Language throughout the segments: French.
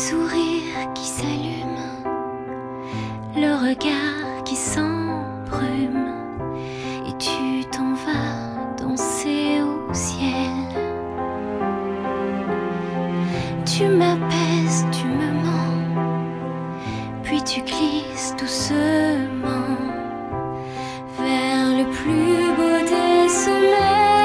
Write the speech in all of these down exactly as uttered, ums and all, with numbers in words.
sourire qui s'allume, le regard qui s'embrume, et tu t'en vas danser au ciel. Tu m'apaises, tu me mens, puis tu glisses doucement vers le plus beau des sommets.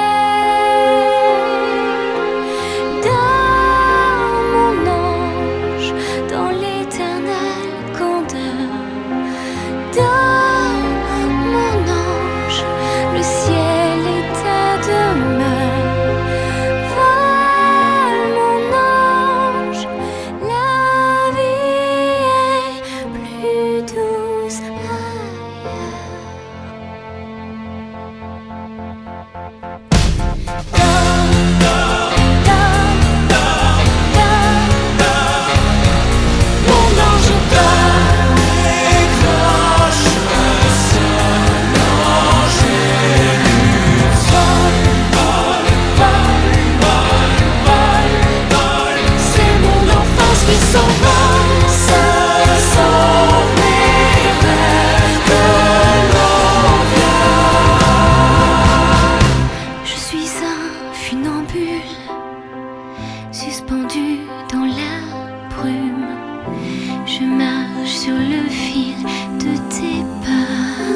Suspendu dans la brume, je marche sur le fil de tes pas.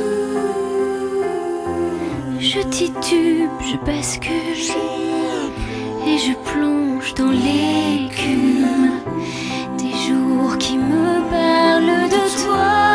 Je titube, je bascule et je plonge dans l'écume des jours qui me parlent de toi.